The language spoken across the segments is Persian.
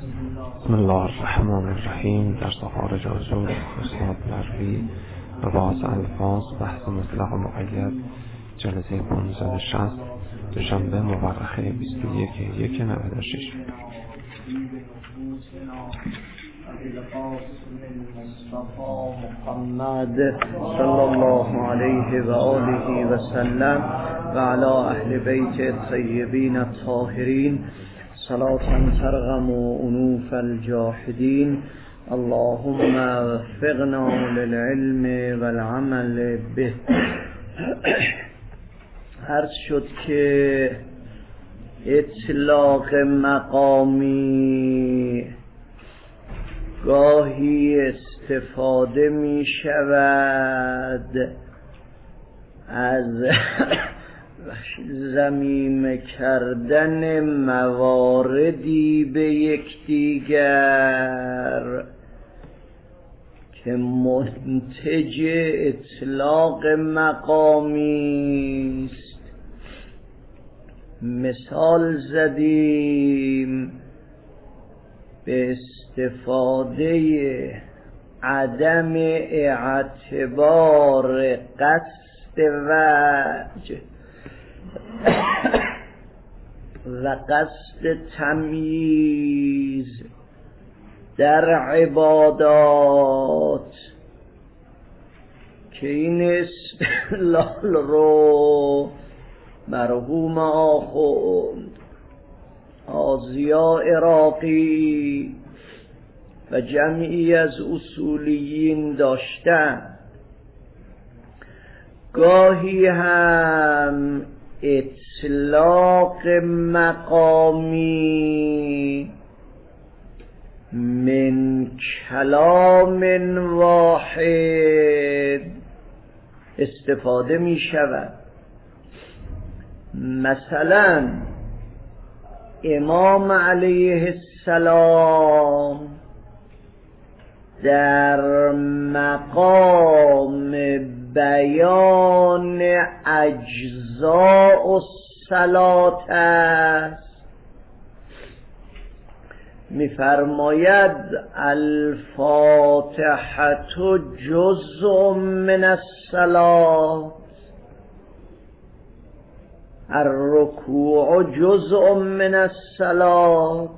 بسم الله الرحمن الرحیم. در سفار جاجور اسناد مروی و باز الفاظ بحث مطلق و مقید جلسه 560 دوشنبه مورخه 21/1/96. محمد صلی الله علیه و آله و سلم و علی اهل بیت الطیبین الطاهرین صلاة ترغم انوف الجاحدین. اللهم وفقنا للعلم والعمل به. عرض شد که اطلاق مقامی گاهی استفاده می شود از ضمیم کردن مواردی به یکدیگر که منتج اطلاق مقامی است. مثال زدیم به استفاده عدم اعتبار قصد وجه و قصد تمییز در عبادات که این استدلال رو مرحوم آخوند آزیا عراقی و جمعی از اصولیین داشتن. گاهی هم اطلاق مقامی من کلام واحد استفاده می شود. مثلا امام علیه السلام در مقام بیان اجزاء الصلاة است، می‌فرماید الفاتحة جزء من الصلاة، الرکوع جزء من الصلاة،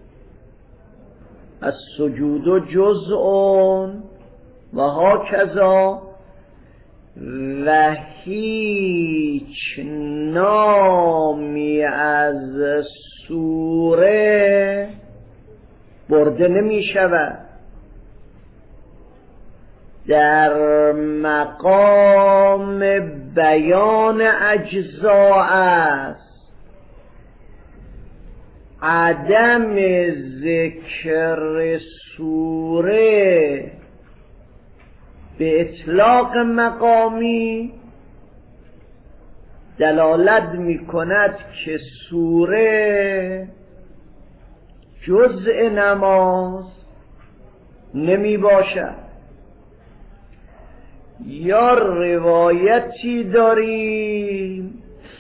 السجود جزء و هاکذا. و هیچ نامی از سوره برده نمی شود. در مقام بیان اجزا است. عدم ذکر سوره به اطلاق مقامی دلالت می کند که سوره جزء نماز نمی باشد. یا روایتی داریم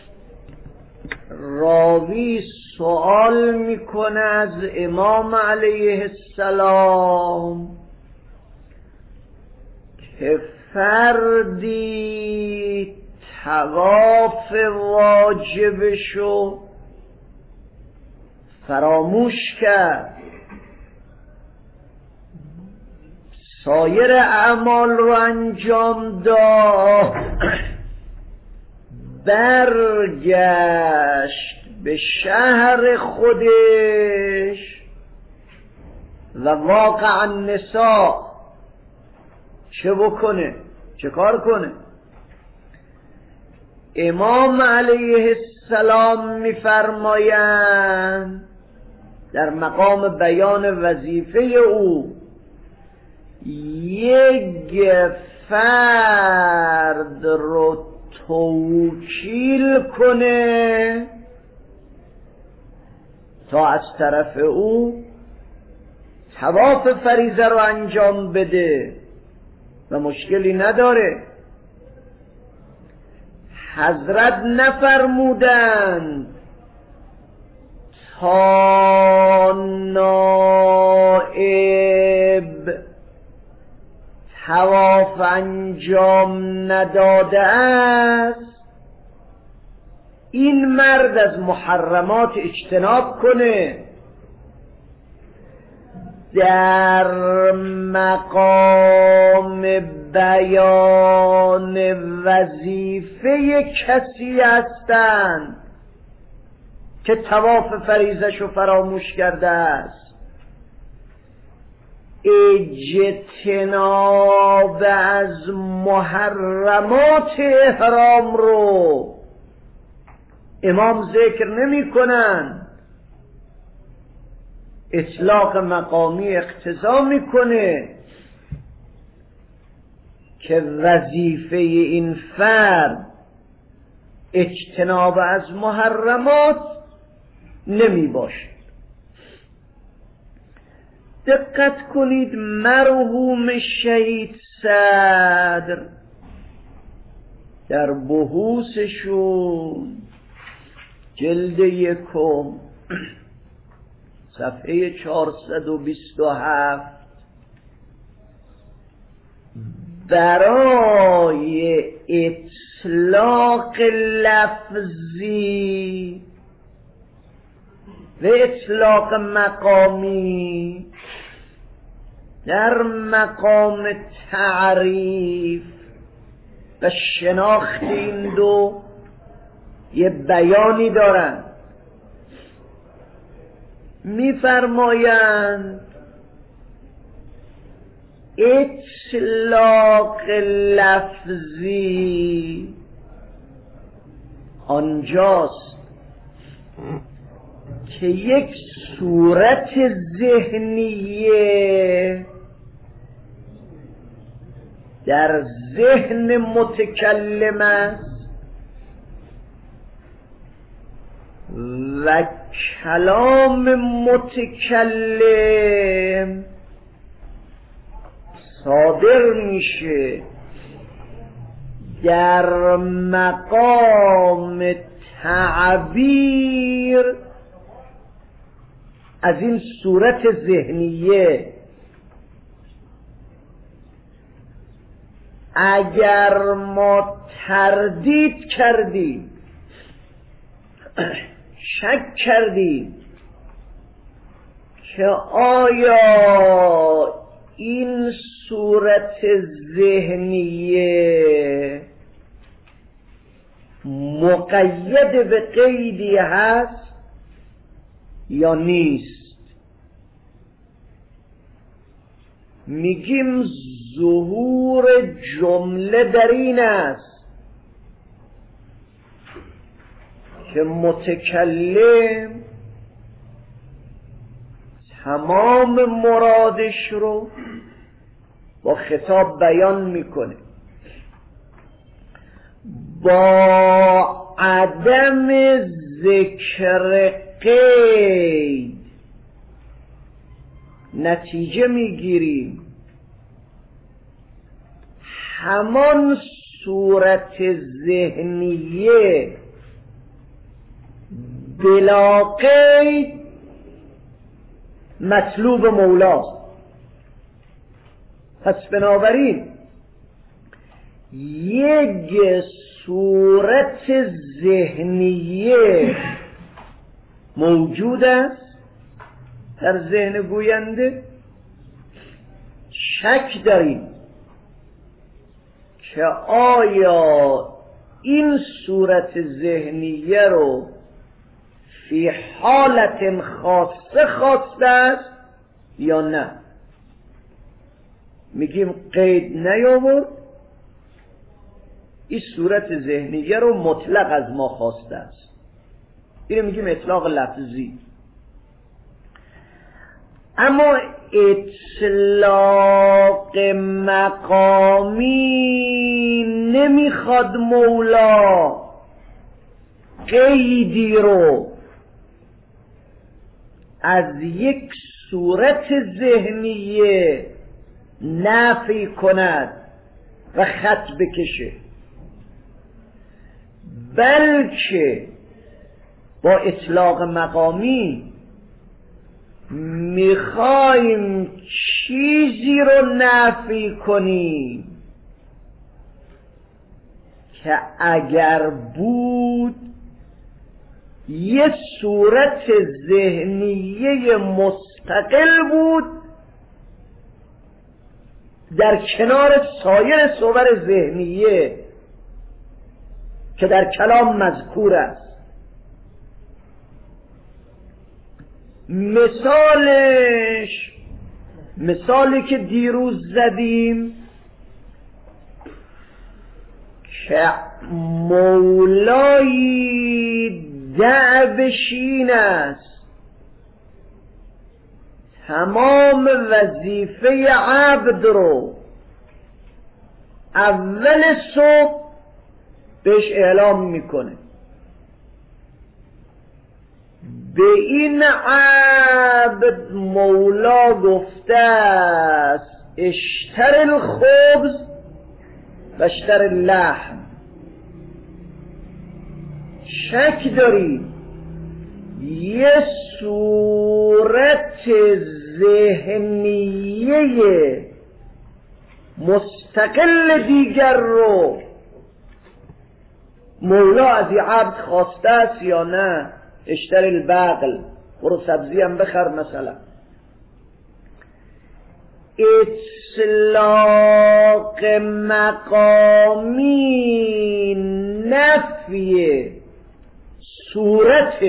راوی سوال میکنه از امام علیه السلام که فردی طواف واجبشو فراموش کرد، سایر اعمال رو انجام داد، برگشت به شهر خودش و واقع النساء چه بکنه؟ چه کار کنه؟ امام علیه السلام می‌فرمایند در مقام بیان وظیفه او یک فرد رو توکیل کنه تا از طرف او طواف فریضه رو انجام بده و مشکلی نداره. حضرت نفرمودند تا انجام نداده است، این مرد از محرمات اجتناب کنه. در مقام بیان وظیفه کسی هستند که طواف فریضه‌شو فراموش کرده است، اجتناب از محرمات احرام رو امام ذکر نمی کنن. اطلاق مقامی اقتضا میکنه که وظیفه این فرد اجتناب از محرمات نمی باشه. دقت کنید، مرحوم شهید صدر در بحوثشون جلد 1 صفحه 427 برای اطلاق لفظی و اطلاق مقامی در مقام تعریف و شناخت این دو یه بیانی دارن. می‌فرمایند اطلاق لفظی آنجاست که یک صورت ذهنیه در ذهن متکلم است و کلام متکلم صادر میشه در مقام تعبیر از این صورت ذهنیه. اگر ما تردید کردیم، شک کردیم که آیا این صورت ذهنیه مقید به قیدی هست یا نیست، میگیم ظهور جمله در این است که متکلم تمام مرادش رو با خطاب بیان میکنه، با عدم ذکر قید نتیجه میگیریم همان صورت ذهنیه بلا قید مطلوب مولاست. پس بنابراین یک صورت ذهنیه موجود است در ذهن گوینده، شک داریم که آیا این صورت ذهنیه رو فی حالت خاصه خواسته است یا نه. میگیم قید نیاورد، این صورت ذهنیه رو مطلق از ما خواسته است. اینو میگیم اطلاق لفظی. اما اطلاق مقامی نمیخواد مولا قیدی رو از یک صورت ذهنیه نفی کند و خط بکشه، بلکه با اطلاق مقامی میخوایم چیزی رو نفی کنیم که اگر بود یه صورت ذهنیه مستقل بود در کنار سایر صور ذهنیه که در کلام مذکور است. مثالش مثالی که دیروز زدیم که مولایی دعوشین است تمام وظیفه عبد رو اول صبح بهش اعلام میکنه. به این عبد مولا گفته است اشتر الخبز و اشتر اللحم. شک داری یه صورت ذهنیه مستقل دیگر رو مولا از این عبد خواسته است یا نه؟ اشتر البقل، برو سبزی هم بخر مثلا. اطلاق مقامی نفی صورت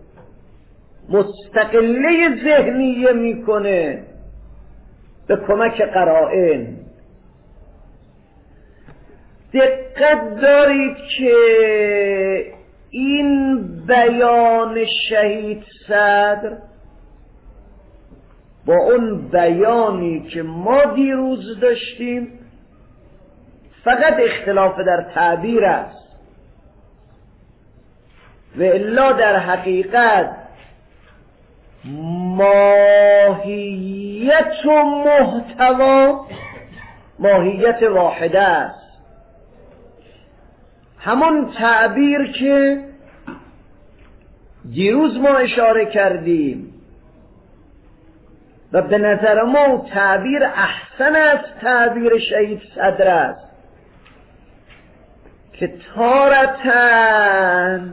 مستقله ذهنیه میکنه به کمک قرائن. دقت دارید که این بیان شهید صدر با اون بیانی که ما دیروز داشتیم فقط اختلاف در تعبیر است و الا در حقیقت ماهیت و محتوا ماهیت واحده است. همون تعبیر که دیروز ما اشاره کردیم و به نظر ما تعبیر احسن از تعبیر شهید صدر است که تارتاً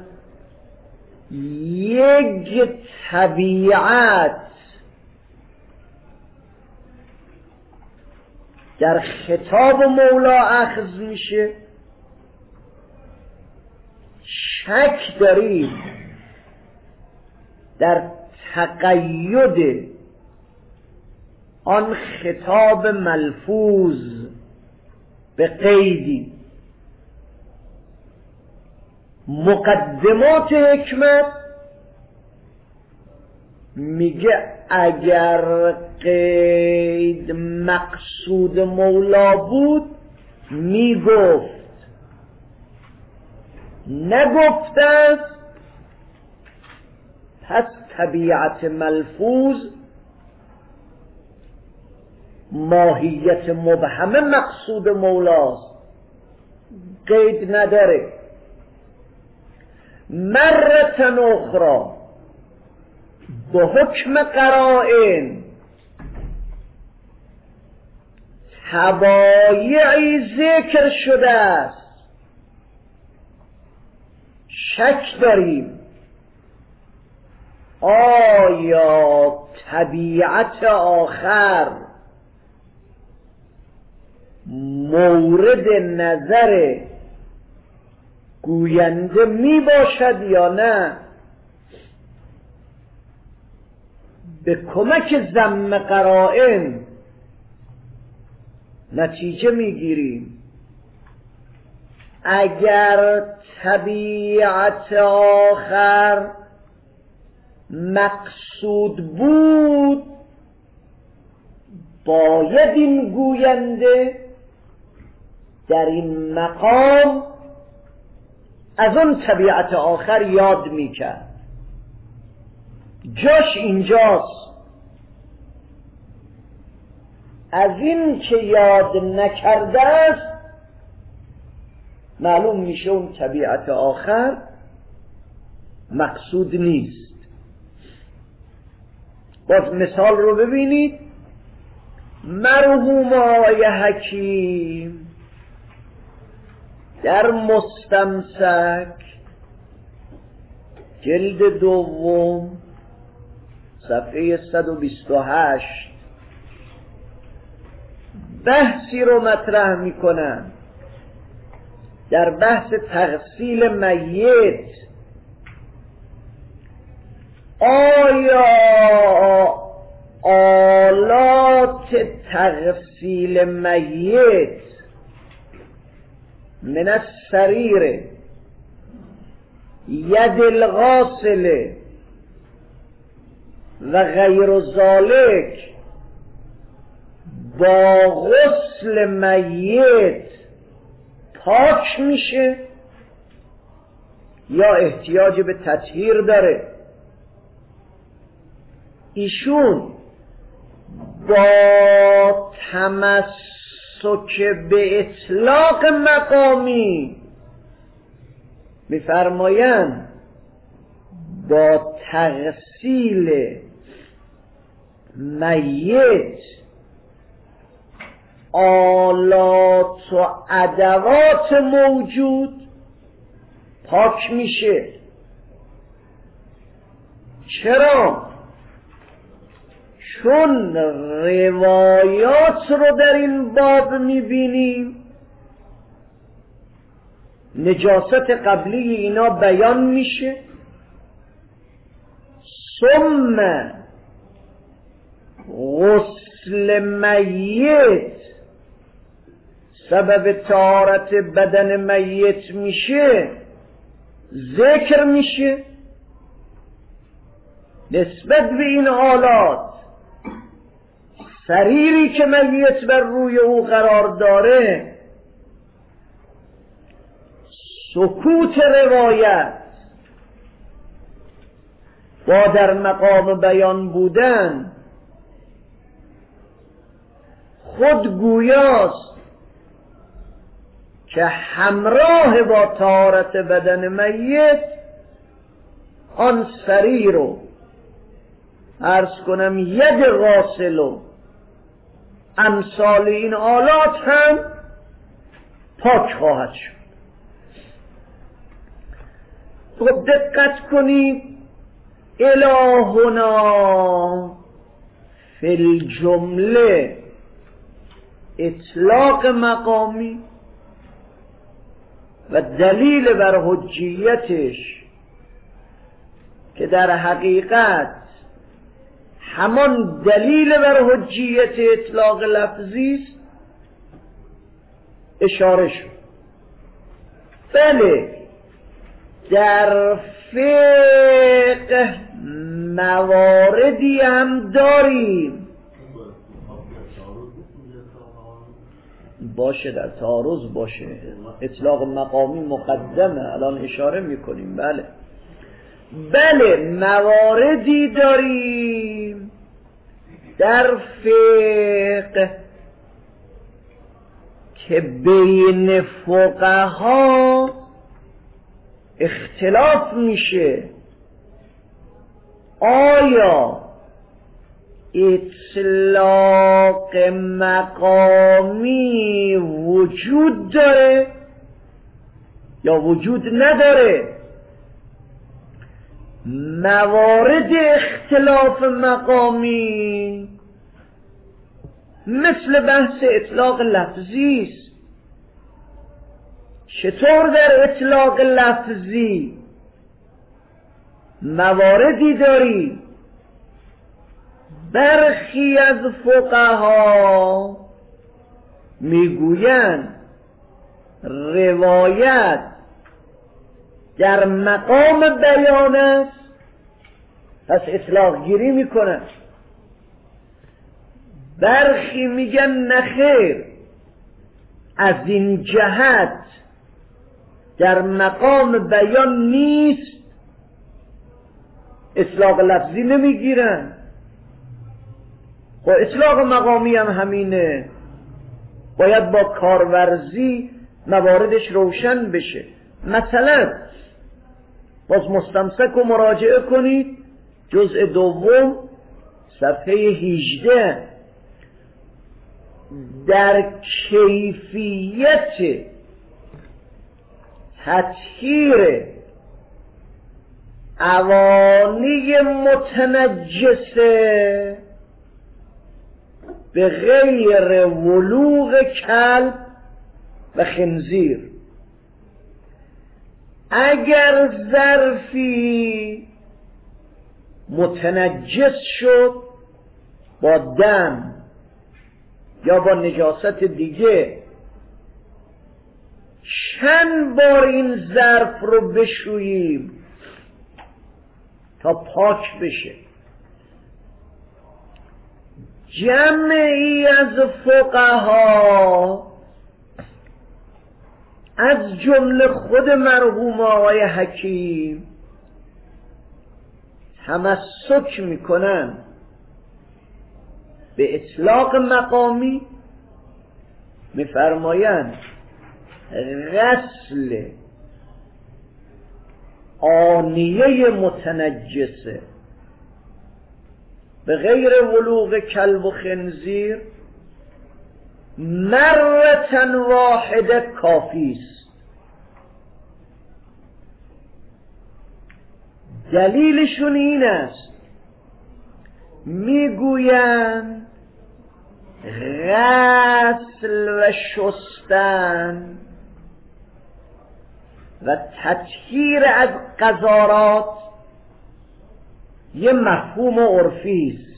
یک طبیعت در خطاب مولا اخذ میشه. شک داریم در تقید آن خطاب ملفوظ به قیدی. مقدمات حکمت میگه اگر قید مقصود مولا بود میگفت، نگفته است، پس طبیعت ملفوظ ماهیت مبهمه مقصود مولاست، قید نداره. مرة اخرى به حکم قرائن تبایعی ذکر شده است. شک داریم آیا طبیعت آخر مورد نظر گوینده می باشد یا نه؟ به کمک ضم قرائن نتیجه میگیریم اگر طبیعت آخر مقصود بود باید این گوینده در این مقام از اون طبیعت آخر یاد میکرد. جاش اینجاست. از این که یاد نکرده است معلوم میشه اون طبیعت آخر مقصود نیست. باز مثال رو ببینید. مرحوم آقای حکیم در مستمسک جلد دوم صفحه 128 بحثی رو مطرح میکنن در بحث تغسیل میت. آیا آلات تغسیل میت من السریر ید الغاسل و غیر ذالک با غسل میت پاک میشه یا احتیاج به تطهیر داره؟ ایشون با تمسک به اطلاق مقامی میفرمایند با تغسیل میت آلات و ادوات موجود پاک میشه. چرا؟ چون روایات رو در این باب میبینیم نجاست قبلی اینا بیان میشه، ثم غسل میت سبب طهارت بدن میت میشه، ذکر میشه نسبت به این آلات. سریری که میت بر روی او قرار داره، سکوت روایت با در مقام بیان بودن خود گویاست که همراه با طهارت بدن میت آن سریر رو عرض کنم ید غاسل و امثال این آلات هم پاک خواهد شد. خب دقت کنید، الهنا فی الجمله اطلاق مقامی و دلیل بر حجیتش که در حقیقت همان دلیل بر حجیت اطلاق لفظی است اشاره شد. بله، در فقه مواردی هم داریم باشه، در تعارض باشه، اطلاق مقامی مقدمه، الان اشاره میکنیم. بله مواردی داریم در فقه که بین فقها اختلاف میشه آیا اطلاق مقامی وجود داره یا وجود نداره. موارد اختلاف مقامی مثل بحث اطلاق لفظی است. چطور در اطلاق لفظی مواردی داری برخی از فقها میگویند روایت در مقام بیان است، پس اطلاق گیری میکنن. برخی میگن نخیر، از این جهت در مقام بیان نیست، اطلاق لفظی نمیگیرن. و اطلاق مقامی هم همینه، باید با کارورزی مواردش روشن بشه. مثلا باز مستمسک رو مراجعه کنید، جزء دوم صفحه 18 در کیفیت تطهیر اوانی متنجسه به غیر ولوغ کلب و خنزیر. اگر ظرفی متنجس شد با دم یا با نجاست دیگه، چند بار این ظرف رو بشوییم تا پاک بشه؟ جمعی از فقها از جمله خود مرحوم آقای حکیم تمسک میکنن به اطلاق مقامی، میفرمایند غسل آنیه متنجسه به غیر ولوغ کلب و خنزیر مرة واحده کافی است. دلیلشون این است، میگویند غسل و شستن و تطهیر از قذارات یه مفهوم عرفی است.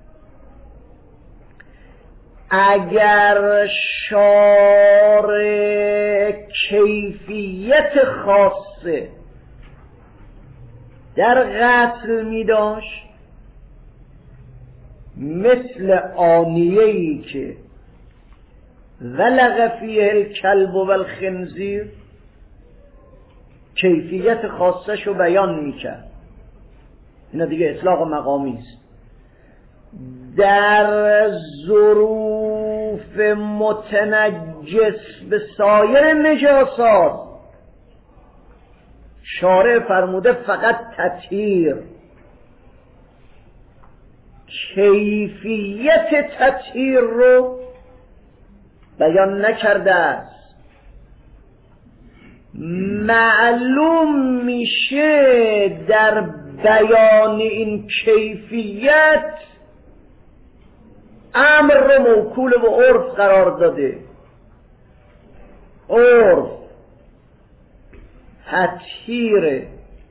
اگر شارع کیفیت خاصه در غسل می داشت، مثل آنیه‌ای که ولغ فیه الکلب و الخنزیر، کیفیت خاصش رو بیان می کرد. اینا دیگه اطلاق مقامی است. در ظروف متنجس به سایر نجاسات شارع فرموده فقط تطهیر، کیفیت تطهیر رو بیان نکرده است. معلوم میشه در بیان این کیفیت امر رو موکول به عرف قرار داده. عرف تطهیر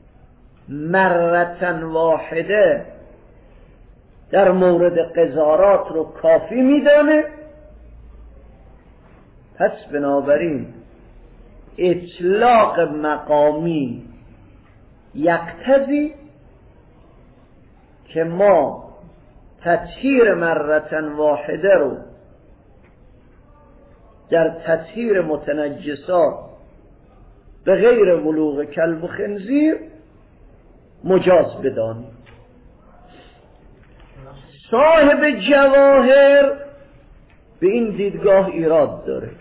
مرة واحده در مورد قذارات رو کافی میدانه. پس بنابراین اطلاق مقامی یقتضی که ما تطهیر مرة واحده رو در تطهیر متنجسات به غیر ولوغ کلب و خنزیر مجاز بدانیم. صاحب جواهر به این دیدگاه ایراد داره،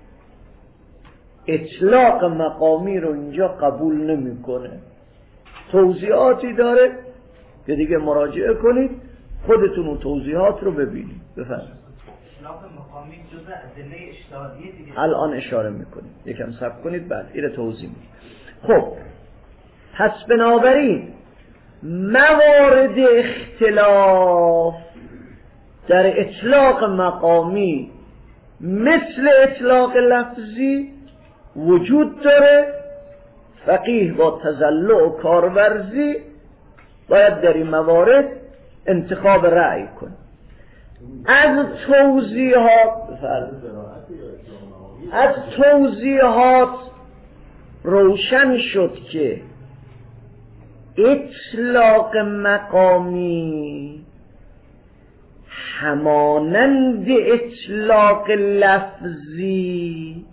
اطلاق مقامی رو اینجا قبول نمیکنه. توضیحاتی داره که دیگه مراجعه کنید، خودتون اون توضیحات رو ببینید. بفرمایید. اطلاق مقامی جزء ادله اجتهادی دیگه الان اشاره میکنید، یکم صبر کنید بعد اینو توضیح میدید. خب پس بنابراین موارد اختلاف در اطلاق مقامی مثل اطلاق لفظی وجود داره. فقیه با تزلع و کارورزی باید در این موارد انتخاب رأی کنه. از توضیحات روشن شد که اطلاق مقامی همانند اطلاق لفظی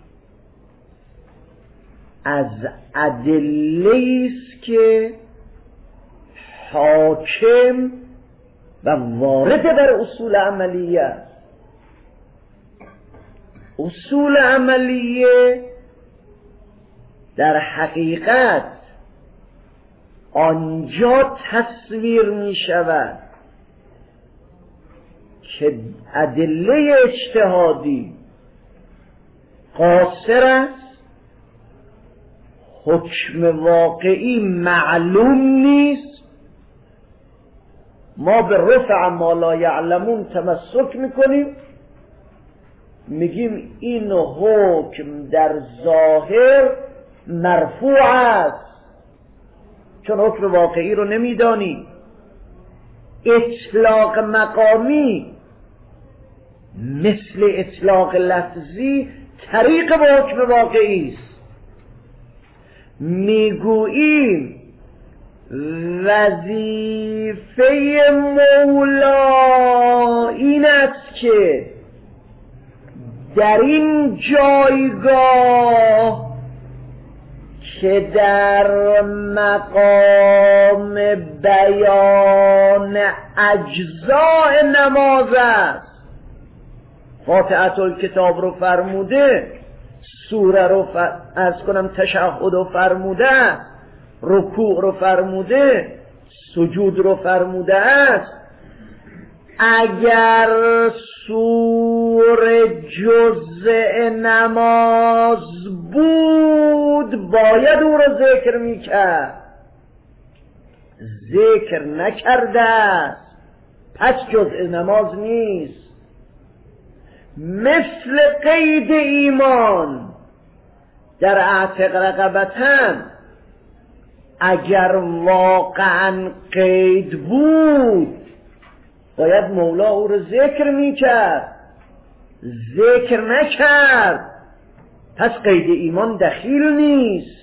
از ادله است که حاکم و وارد در اصول عملیه است. اصول عملیه در حقیقت آنجا تصویر می شود که ادله اجتهادی قاصر است، حکم واقعی معلوم نیست، ما به رفع ما لا یعلمون تمسک میکنیم، میگیم این حکم در ظاهر مرفوع است چون حکم واقعی رو نمیدانی. اطلاق مقامی مثل اطلاق لفظی طریق به حکم واقعی است. میگوییم وظیفه مولا این است که در این جایگاه که در مقام بیان اجزاء نماز است، فاتحه الکتاب رو فرموده، سوره رو تشهد رو فرموده، رکوع رو فرموده، سجود رو فرموده است. اگر سوره جزء نماز بود باید او رو ذکر میکرد، ذکر نکرده است، پس جزء نماز نیست. مثل قید ایمان در اعتق رقبتن، اگر واقعا قید بود باید مولا او رو ذکر میکرد، ذکر نکرد، پس قید ایمان دخیل نیست.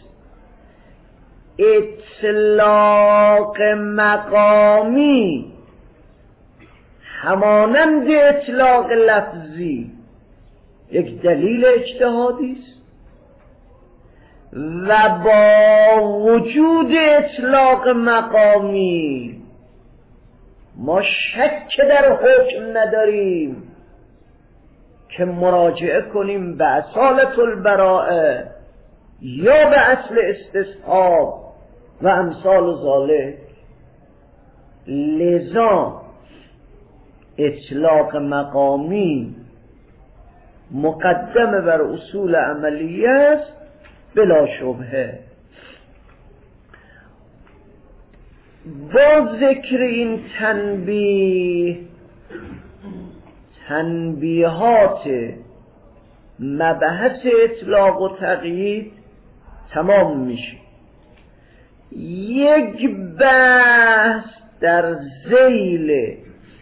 اطلاق مقامی همانند اطلاق لفظی یک دلیل اجتهادی است و با وجود اطلاق مقامی ما شک در حکم نداریم که مراجعه کنیم به اصالة البراءه یا به اصل استصحاب و امثال ذالک. لذا اطلاق مقامی مقدم بر اصول عملیه است بلا شبهه. با ذکر این تنبیهات مبحث اطلاق و تقیید تمام میشه. یک بحث در ذیل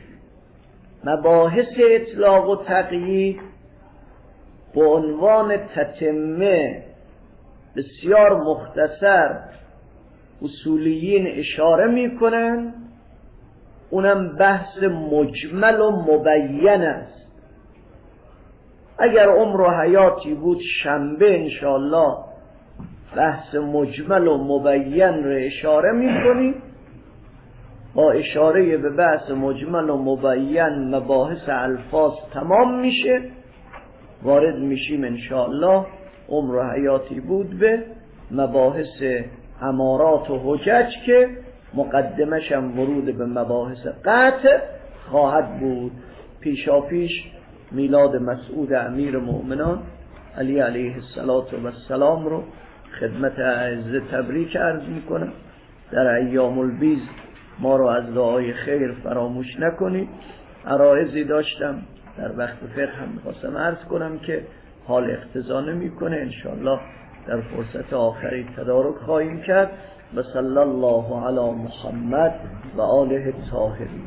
مباحث اطلاق و تقیید به عنوان تتمه بسیار مختصر اصولیین اشاره میکنن، اونم بحث مجمل و مبین است. اگر عمر و حیاتی بود شنبه انشاءالله بحث مجمل و مبین رو اشاره میکنیم. با اشاره به بحث مجمل و مبین مباحث الفاظ تمام میشه، وارد میشیم انشاءالله عمر و حیاتی بود به مباحث امارات و حجج که مقدمش هم ورود به مباحث قطع خواهد بود. پیشا پیش میلاد مسعود امیر مؤمنان علی علیه السلام رو خدمت اعزه تبریک عرض میکنم. در ایام البیض ما رو از دعای خیر فراموش نکنید. عرایضی داشتم در وقت فقه هم میخواستم عرض کنم که حال اقتضا نمیکنه، انشاءالله در فرصت آخری تدارک خواهیم کرد. و صلی الله علی محمد و آله الطاهرین.